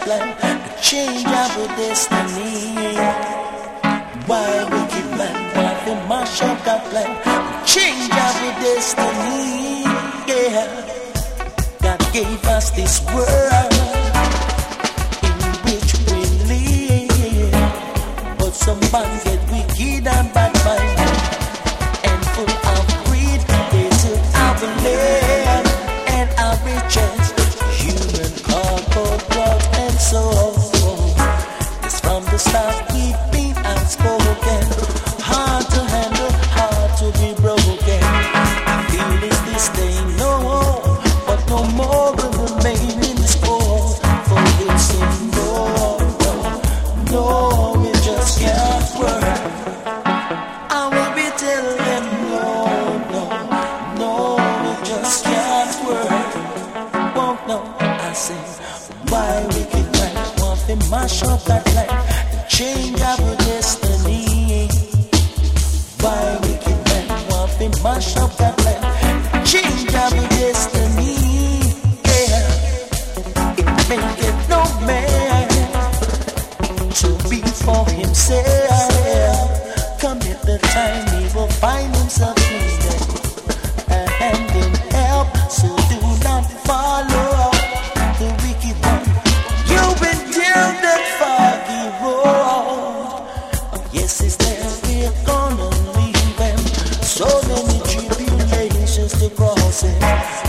plan to change our destiny. Why wicked man want to mash up that plan to change our destiny? Yeah, God gave us this world in which we live, but some man get wicked and bad mind and full of greed. They took our land and our riches, human cardboard, drugs and so on. It's from the start we've been outspoken, hard to handle, hard to be broken. I feel it's this day, no, but no more will remain in this world. For it's in no, we just can't work. I will be telling them no, we just can't work. Won't know, I say, why wicked man want to mash up that land and change our destiny? Why wicked man want to mash up that land and change our destiny? Yeah, it may get no man to be for himself. Commit the time he will find himself needed and in help. So do not follow the wicked one. You've been down that foggy road. Oh, yes, it's there we're gonna leave them. So many tribulations to cross it.